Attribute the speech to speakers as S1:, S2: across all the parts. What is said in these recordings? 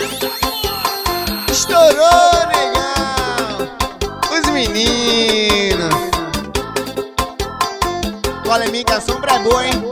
S1: Estourou, negão. Os meninos. Olha minha que a sombra é boa, hein?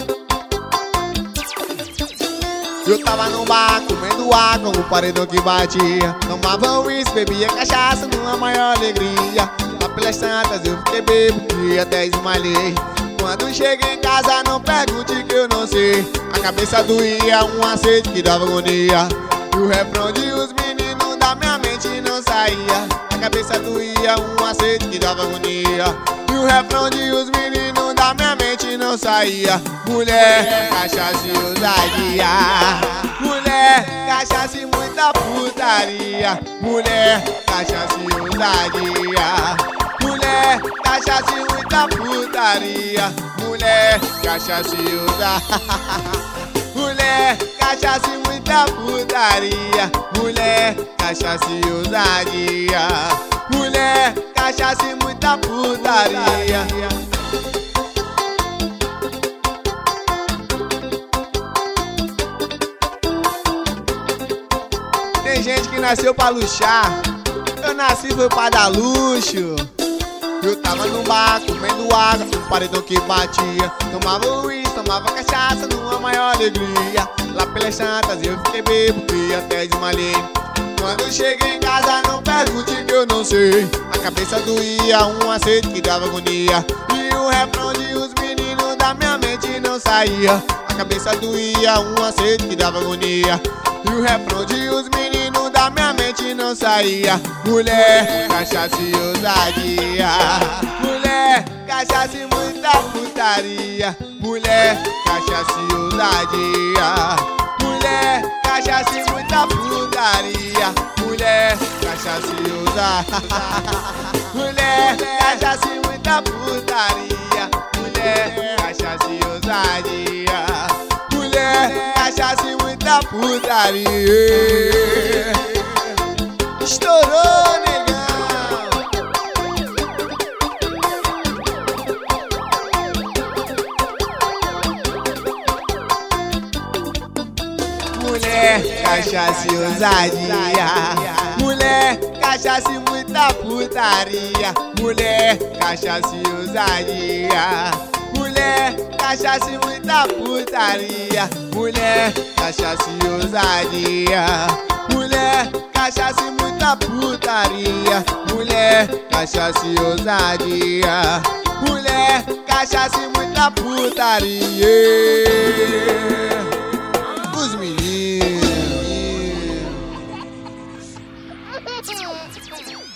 S1: Eu tava num bar comendo água com o paredão que batia. Tomava uísque, bebia cachaça numa maior alegria. Lá pelas tantas eu fiquei bebo e até desmalhei. Quando cheguei em casa não pergunte que eu não sei. A cabeça doía, um aceite que dava agonia. E o refrão de os meninos da minha mente não saía. A cabeça doía, um aceite que dava agonia. E o refrão de os meninos da minha mente não saía. Mulher, cachaça e ousadia. Mulher, cachaça e muita putaria. Mulher, cachaça e ousadia. Mulher, cachaça e muita putaria. Mulher, cachaça e ousadia. Mulher, cachaça e muita putaria. Mulher, cachaça e ousadia. Mulher, cachaça e muita putaria. Tem gente que nasceu pra luxar. Eu nasci foi pra dar luxo. Eu tava num bar comendo água, um paredão que batia. Tomava uísque, tomava cachaça numa maior alegria. Lá pelas tantas eu fiquei bebo e até desmalhei. Quando cheguei em casa não pergunte que eu não sei. A cabeça doía, um aceite que dava agonia. E o refrão de os meninos da minha mente não saía. A cabeça doía, um aceite que dava agonia. E o refrão de os meninos da minha mente não saía. Mulher, cachaça e ousadia. Mulher, cachaça e muita putaria. Mulher, cachaça e ousadia. Mulher, cachaça e muita putaria. Mulher, cachaça e ousadia. Mulher, cachaça e muita putaria. Mulher, cachaça e ousadia. Mulher, cachaça e muita putaria. Estourou, negão. Mulher, cachaça e ousadia. Mulher, cachaça e muita putaria. Mulher, cachaça e ousadia. Mulher, cachaça e muita putaria. Mulher, cachaça e ousadia. Mulher, cachaça e muita putaria. Mulher, cachaça e ousadia. Mulher, cachaça e muita putaria. Os meninos.